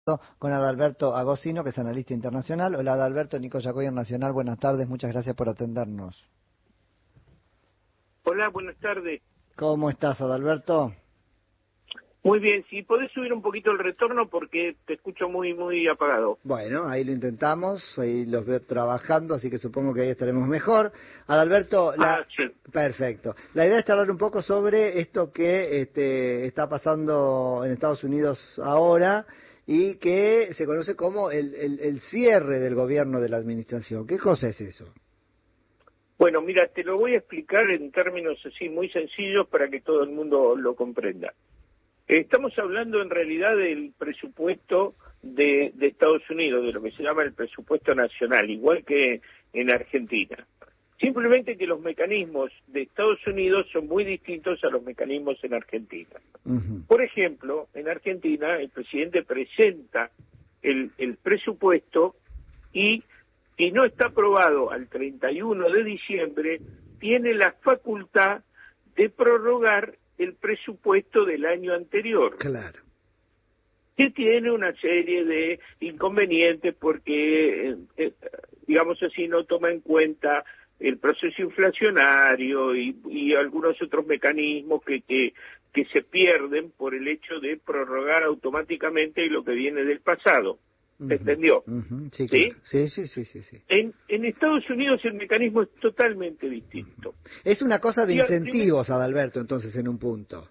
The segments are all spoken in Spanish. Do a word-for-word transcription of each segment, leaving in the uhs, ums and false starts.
Con Adalberto Agosino, que es analista internacional. Hola Adalberto, Nico Yacoy Nacional, buenas tardes, muchas gracias por atendernos. Hola, buenas tardes. ¿Cómo estás, Adalberto? Muy bien, si podés subir un poquito el retorno porque te escucho muy, muy apagado. Bueno, ahí lo intentamos, ahí los veo trabajando, así que supongo que ahí estaremos mejor. Adalberto, la... Ah, sí. Perfecto. La idea es hablar un poco sobre esto que este, está pasando en Estados Unidos ahora y que se conoce como el, el, el cierre del gobierno de la administración. ¿Qué cosa es eso? Bueno, mira, te lo voy a explicar en términos así muy sencillos para que todo el mundo lo comprenda. Estamos hablando en realidad del presupuesto de, de Estados Unidos, de lo que se llama el presupuesto nacional, igual que en Argentina. Simplemente que los mecanismos de Estados Unidos son muy distintos a los mecanismos en Argentina. Uh-huh. Por ejemplo, en Argentina el presidente presenta el, el presupuesto y si no está aprobado al treinta y uno de diciembre, tiene la facultad de prorrogar el presupuesto del año anterior. Claro. Que tiene una serie de inconvenientes porque, eh, digamos así, no toma en cuenta el proceso inflacionario y, y algunos otros mecanismos que, que, que se pierden por el hecho de prorrogar automáticamente lo que viene del pasado. ¿Se uh-huh. entendió? Uh-huh. Sí, ¿Sí? Claro. sí, sí, sí, sí, sí. En, en Estados Unidos el mecanismo es totalmente distinto. Es una cosa de incentivos, Adalberto, entonces, en un punto.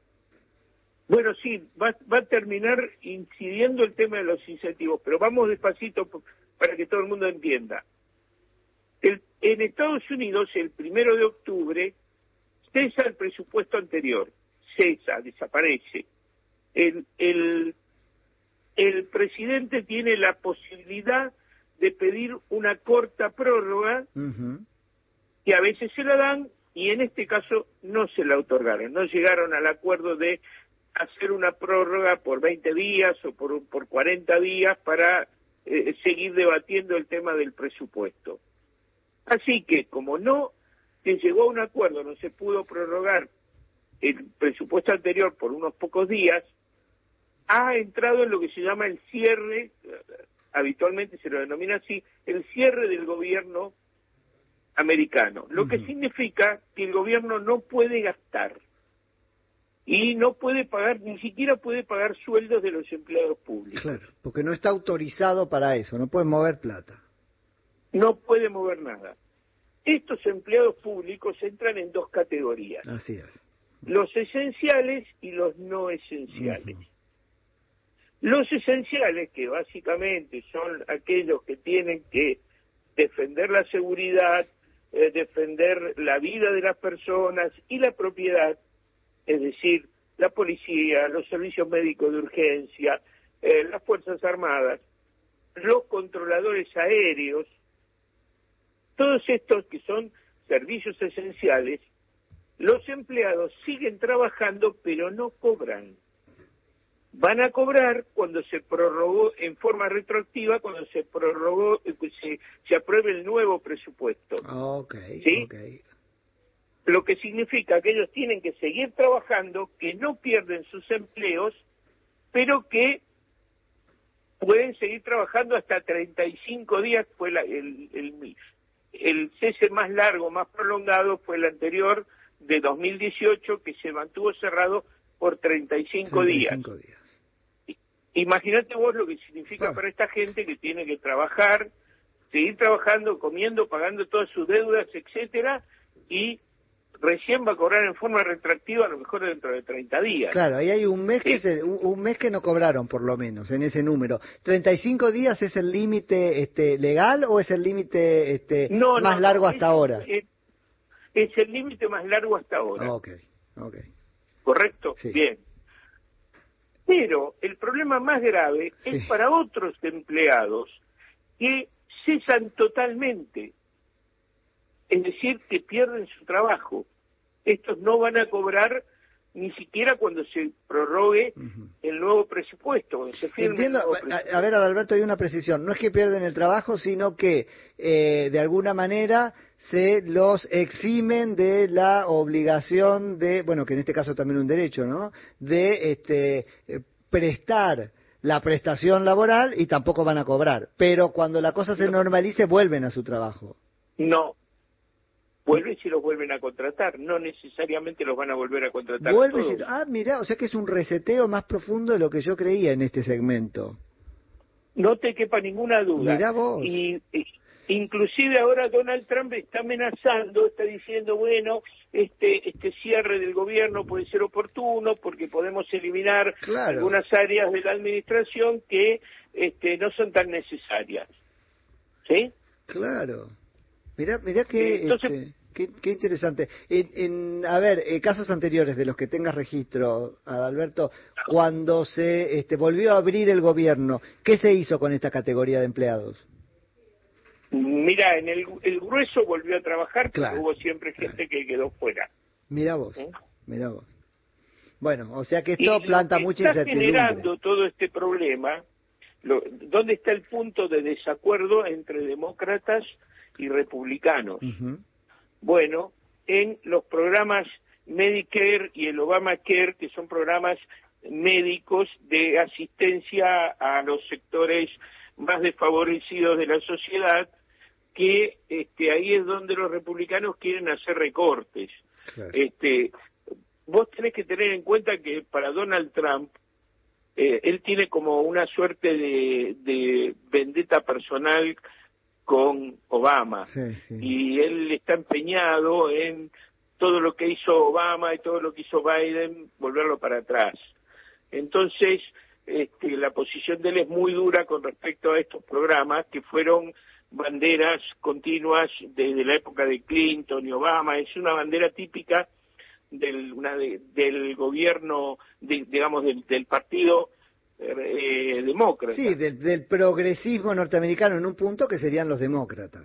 Bueno, sí, va, va a terminar incidiendo el tema de los incentivos, pero vamos despacito para que todo el mundo entienda. El, en Estados Unidos, el primero de octubre, cesa el presupuesto anterior, cesa, desaparece. El, el, el presidente tiene la posibilidad de pedir una corta prórroga, uh-huh. que a veces se la dan, y en este caso no se la otorgaron, no llegaron al acuerdo de hacer una prórroga por veinte días o por, por cuarenta días para eh, seguir debatiendo el tema del presupuesto. Así que, como no se llegó a un acuerdo, no se pudo prorrogar el presupuesto anterior por unos pocos días, ha entrado en lo que se llama el cierre, habitualmente se lo denomina así, el cierre del gobierno americano, lo uh-huh. que significa que el gobierno no puede gastar y no puede pagar, ni siquiera puede pagar sueldos de los empleados públicos. Claro, porque no está autorizado para eso, no puede mover plata. No puede mover nada. Estos empleados públicos entran en dos categorías. Así es. Los esenciales y los no esenciales. Uh-huh. Los esenciales, que básicamente son aquellos que tienen que defender la seguridad, eh, defender la vida de las personas y la propiedad, es decir, la policía, los servicios médicos de urgencia, eh, las Fuerzas Armadas, los controladores aéreos, todos estos que son servicios esenciales, los empleados siguen trabajando pero no cobran. Van a cobrar cuando se prorrogó en forma retroactiva, cuando se prorrogó, se, se apruebe el nuevo presupuesto. Okay, ¿sí? Okay. Lo que significa que ellos tienen que seguir trabajando, que no pierden sus empleos, pero que pueden seguir trabajando hasta treinta y cinco días, fue la, el, el, el cese más largo, más prolongado, fue el anterior de dos mil dieciocho, que se mantuvo cerrado por treinta y cinco días. días. Imagínate vos lo que significa ah. para esta gente que tiene que trabajar, seguir trabajando, comiendo, pagando todas sus deudas, etcétera, y recién va a cobrar en forma retroactiva a lo mejor dentro de treinta días. Claro, ahí hay un mes, ¿sí? que se, un, un mes que no cobraron por lo menos en ese número. ¿treinta y cinco días es el límite este, legal o es el límite este, no, más no, largo no, hasta es, ahora? Es, es el límite más largo hasta ahora. Ok, ok. ¿Correcto? Sí. Bien. Pero el problema más grave sí. es para otros empleados que cesan totalmente, es decir, que pierden su trabajo. Estos no van a cobrar ni siquiera cuando se prorrogue uh-huh. el nuevo presupuesto, cuando se firme Entiendo, el nuevo presupuesto. A, a ver, Adalberto, hay una precisión. No es que pierden el trabajo, sino que eh, de alguna manera se los eximen de la obligación de, bueno, que en este caso también un derecho, ¿no?, de este, eh, prestar la prestación laboral y tampoco van a cobrar. Pero cuando la cosa se no. normalice, vuelven a su trabajo. No. Vuelven si los vuelven a contratar, no necesariamente los van a volver a contratar Vuelve todos. si... Ah, mirá, o sea que es un reseteo más profundo de lo que yo creía en este segmento. No te quepa ninguna duda. Mirá vos. Y, y inclusive ahora Donald Trump está amenazando, está diciendo, bueno, este este cierre del gobierno puede ser oportuno porque podemos eliminar Claro. algunas áreas de la administración que este no son tan necesarias. ¿Sí? Claro. Mirá, mirá que... Entonces, este... Qué, qué interesante. En, en, a ver, eh, casos anteriores de los que tengas registro, Adalberto, cuando se este, volvió a abrir el gobierno, ¿qué se hizo con esta categoría de empleados? mira, en el, el grueso volvió a trabajar, Claro, pero hubo siempre gente claro. que quedó fuera. Mirá vos, ¿Eh? mirá vos. Bueno, o sea que esto y planta lo que mucha está incertidumbre. generando todo este problema, lo, ¿dónde está el punto de desacuerdo entre demócratas y republicanos? Uh-huh. Bueno, en los programas Medicare y el Obamacare, que son programas médicos de asistencia a los sectores más desfavorecidos de la sociedad, que este, ahí es donde los republicanos quieren hacer recortes. Claro. Este, vos tenés que tener en cuenta que para Donald Trump, eh, él tiene como una suerte de, de vendetta personal con Obama, Sí, sí. y él está empeñado en todo lo que hizo Obama y todo lo que hizo Biden, volverlo para atrás. Entonces, este, la posición de él es muy dura con respecto a estos programas que fueron banderas continuas desde la época de Clinton y Obama. Es una bandera típica del, una de, del gobierno, de, digamos, del, del partido eh, demócrata. Sí, del, del progresismo norteamericano en un punto que serían los demócratas.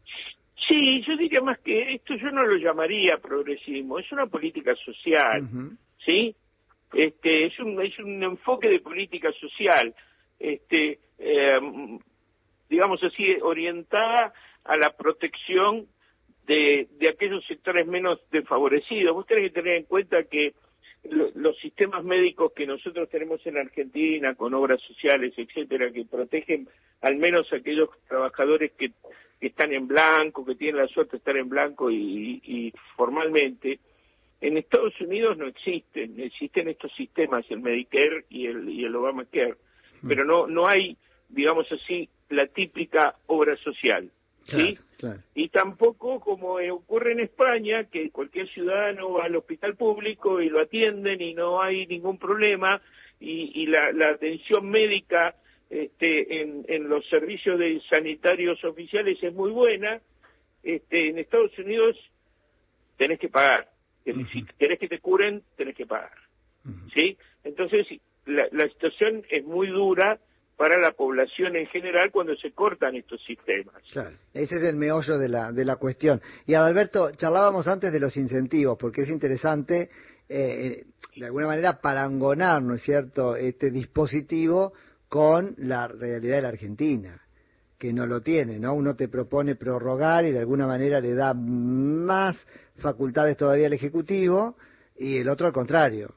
Sí, yo diría más que esto yo no lo llamaría progresismo, es una política social, Uh-huh. ¿sí? Este, es un es un enfoque de política social, este, eh, digamos así, orientada a la protección de, de aquellos sectores menos desfavorecidos. Vos tenés que tener en cuenta que lo, los sistemas médicos que nosotros tenemos en Argentina, con obras sociales, etcétera, que protegen al menos a aquellos trabajadores que, que están en blanco, que tienen la suerte de estar en blanco y, y formalmente, en Estados Unidos no existen, existen estos sistemas, el Medicare y el, y el Obamacare, pero no no hay, digamos así, la típica obra social, ¿sí? Claro, claro. Y tampoco, como ocurre en España, que cualquier ciudadano va al hospital público y lo atienden y no hay ningún problema, y, y la, la atención médica este, en, en los servicios de sanitarios oficiales es muy buena. Este, en Estados Unidos tenés que pagar. Uh-huh. Si querés que te curen, tenés que pagar. Uh-huh. ¿Sí? Entonces, la, la situación es muy dura para la población en general cuando se cortan estos sistemas. Claro, ese es el meollo de la de la cuestión. Y Adalberto, charlábamos antes de los incentivos, porque es interesante, eh, de alguna manera, parangonar, ¿no es cierto?, este dispositivo con la realidad de la Argentina, que no lo tiene, ¿no? Uno te propone prorrogar y de alguna manera le da más facultades todavía al Ejecutivo, y el otro al contrario.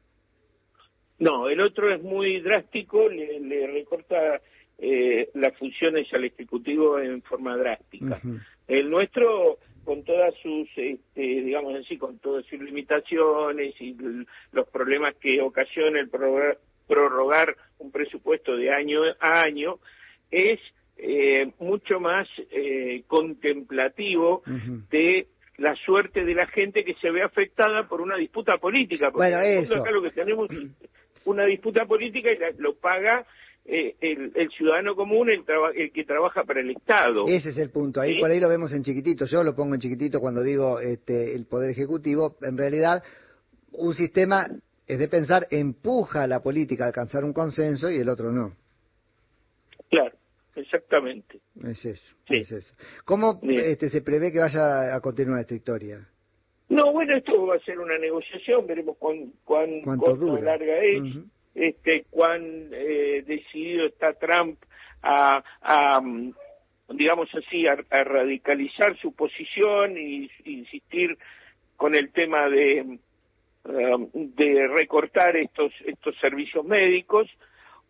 No, el otro es muy drástico, le, le recorta eh, las funciones al Ejecutivo en forma drástica. Uh-huh. El nuestro, con todas sus, este, digamos así, con todas sus limitaciones y los problemas que ocasiona el prorrogar, prorrogar un presupuesto de año a año, es eh, mucho más eh, contemplativo uh-huh. de la suerte de la gente que se ve afectada por una disputa política. Porque bueno, en el eso. Acá lo que tenemos es una disputa política y la, lo paga eh, el, el ciudadano común, el, traba, el que trabaja para el Estado. Ese es el punto. Ahí ¿sí? Por ahí lo vemos en chiquitito. Yo lo pongo en chiquitito cuando digo este, el Poder Ejecutivo. En realidad, un sistema, es de pensar, empuja a la política a alcanzar un consenso y el otro no. Claro. Exactamente. Es eso, sí. es eso. ¿Cómo este, se prevé que vaya a continuar esta historia? No, bueno, esto va a ser una negociación, veremos cuán, cuán corta o larga es, uh-huh. este, cuán eh, decidido está Trump a, a digamos así, a, a radicalizar su posición y, y insistir con el tema de, uh, de recortar estos, estos servicios médicos,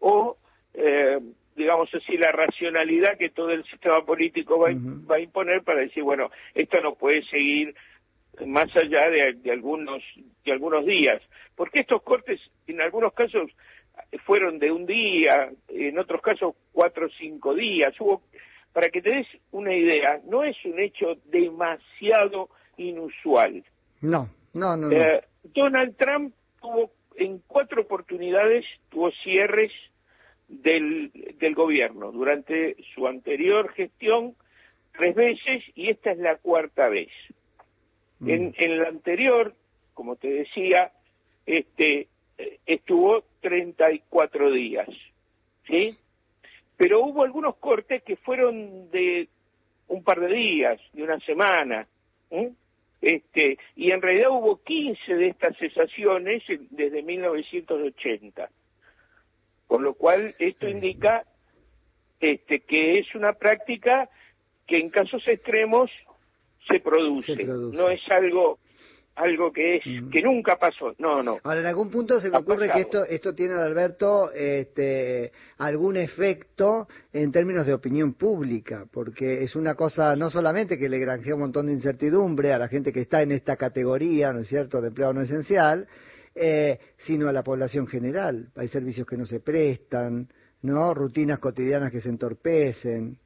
o, eh, digamos así, la racionalidad que todo el sistema político va, uh-huh. va a imponer para decir, bueno, esto no puede seguir más allá de, de algunos de algunos días, porque estos cortes en algunos casos fueron de un día, en otros casos cuatro o cinco días. Hubo, para que te des una idea, no es un hecho demasiado inusual. No, no, no. Eh, no. Donald Trump tuvo en cuatro oportunidades tuvo cierres del del gobierno durante su anterior gestión, tres veces, y esta es la cuarta vez. Mm. En, en la anterior, como te decía, este estuvo treinta y cuatro días, ¿sí? Pero hubo algunos cortes que fueron de un par de días, de una semana, ¿eh? Este, y en realidad hubo quince de estas cesaciones desde mil novecientos ochenta. Por lo cual esto indica este, que es una práctica que en casos extremos se produce, se produce. No es algo algo que es mm. que nunca pasó, no, no. Ahora, en algún punto se me ocurre que esto esto tiene, Alberto, este, algún efecto en términos de opinión pública, porque es una cosa no solamente que le granjea un montón de incertidumbre a la gente que está en esta categoría, ¿no es cierto?, de empleado no esencial, eh, sino a la población general. Hay servicios que no se prestan, ¿no?, rutinas cotidianas que se entorpecen.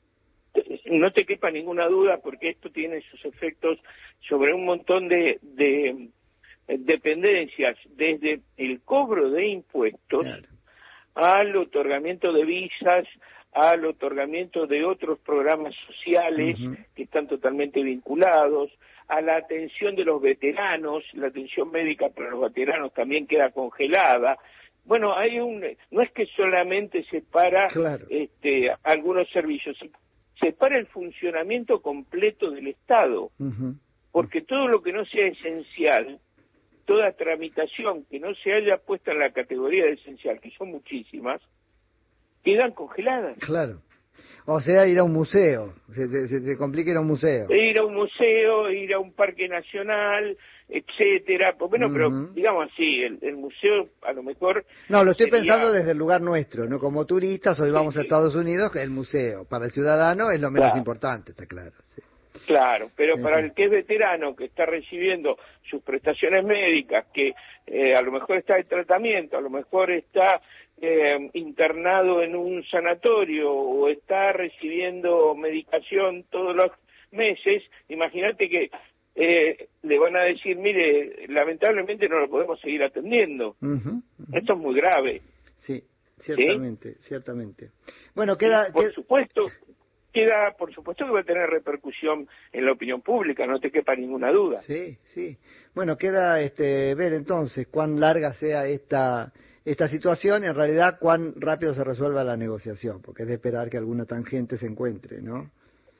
No te quepa ninguna duda, porque esto tiene sus efectos sobre un montón de, de dependencias, desde el cobro de impuestos, claro, al otorgamiento de visas, al otorgamiento de otros programas sociales uh-huh. que están totalmente vinculados, a la atención de los veteranos. La atención médica para los veteranos también queda congelada. Bueno, hay un, no es que solamente se para claro. este, algunos servicios, se para el funcionamiento completo del Estado, uh-huh. porque todo lo que no sea esencial, toda tramitación que no se haya puesto en la categoría de esencial, que son muchísimas, quedan congeladas. Claro. O sea, ir a un museo, se, se, se complica ir a un museo. Ir a un museo, ir a un parque nacional, etcétera. Pues bueno, uh-huh. pero digamos así, el, el museo a lo mejor... No, lo estoy sería... pensando desde el lugar nuestro, ¿no? Como turistas, hoy sí, vamos sí. a Estados Unidos, el museo para el ciudadano es lo menos claro. importante, está claro. Sí. Claro, pero sí, para sí. el que es veterano, que está recibiendo sus prestaciones médicas, que eh, a lo mejor está de tratamiento, a lo mejor está eh, internado en un sanatorio o está recibiendo medicación todos los meses, imagínate que eh, le van a decir, mire, lamentablemente no lo podemos seguir atendiendo. Uh-huh, uh-huh. Esto es muy grave. Sí, ciertamente, ¿sí? ciertamente. Bueno, queda... Y por queda... supuesto... Queda, por supuesto que va a tener repercusión en la opinión pública, no te quepa ninguna duda. Sí, sí. Bueno, queda este, ver entonces cuán larga sea esta esta situación y en realidad cuán rápido se resuelva la negociación, porque es de esperar que alguna tangente se encuentre, ¿no?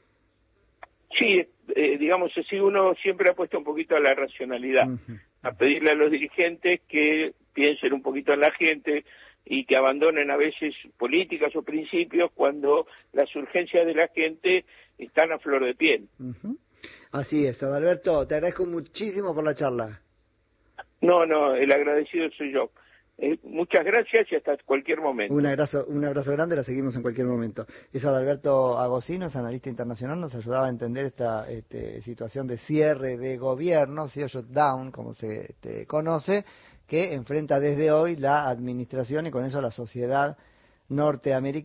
Sí, eh, digamos así, uno siempre apuesta un poquito a la racionalidad, uh-huh. a pedirle a los dirigentes que piensen un poquito en la gente y que abandonen a veces políticas o principios cuando las urgencias de la gente están a flor de piel. Uh-huh. Así es, Adalberto, te agradezco muchísimo por la charla. No, no, el agradecido soy yo. Eh, muchas gracias y hasta cualquier momento. Un abrazo, un abrazo grande, la seguimos en cualquier momento. Es Adalberto Agosinos, analista internacional, nos ayudaba a entender esta este, situación de cierre de gobierno, C E O shutdown, como se este, conoce, que enfrenta desde hoy la administración y con eso la sociedad norteamericana.